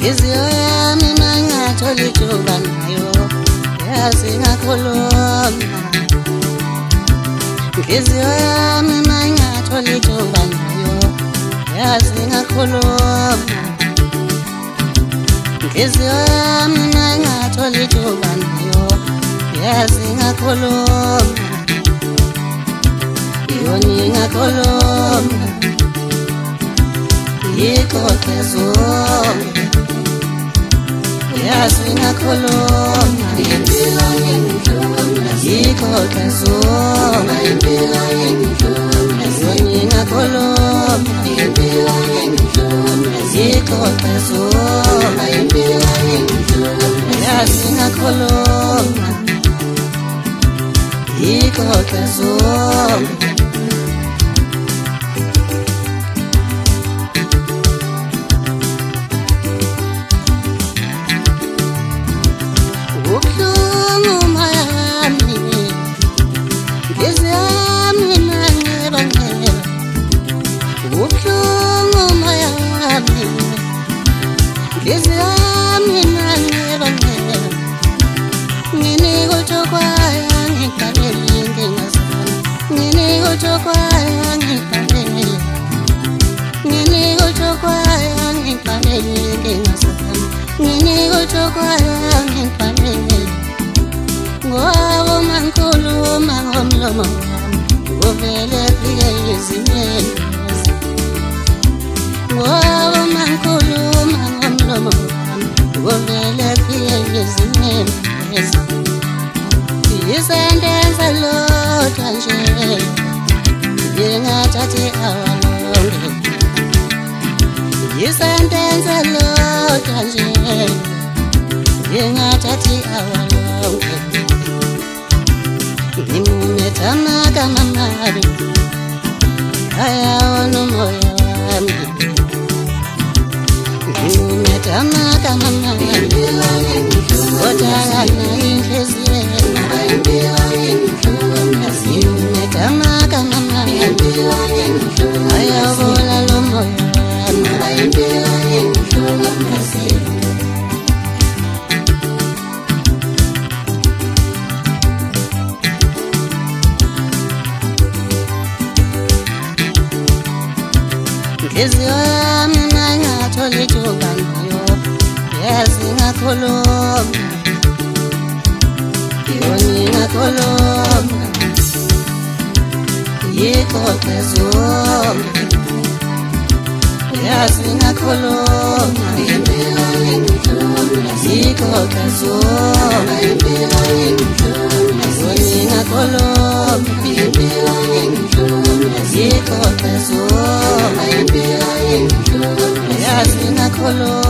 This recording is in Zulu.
Inhliziyo yami mangathola ithuba nayo yazi ngakhuluma. Inhliziyo yami mangathola ithuba nayo yazi ngakhuluma. Inhliziyo yami mangathola ithuba nayo yazi ngakhuluma. Yoni ngakhuluma yikhohle zonke yazi ngakhuluma. Impilo yengihluma yikhohle zonke. Impilo yengihluma yoni ngakhuluma. Impilo yengihluma yikhohle zonke. Impilo yengihluma yazi ngakhuluma yikhohle zonke. Inhliziyo yami mangathola ithuba nayo yazi ngakhuluma. Yoni ngakhuluma yikhohle zonke yazi ngakhuluma. Impilo yengihluma yikhohle zonke. Impilo yengihluma yoni ngakhuluma. Impilo yengihluma yikhohle zonke. Impilo yengihluma yazi ngakhuluma.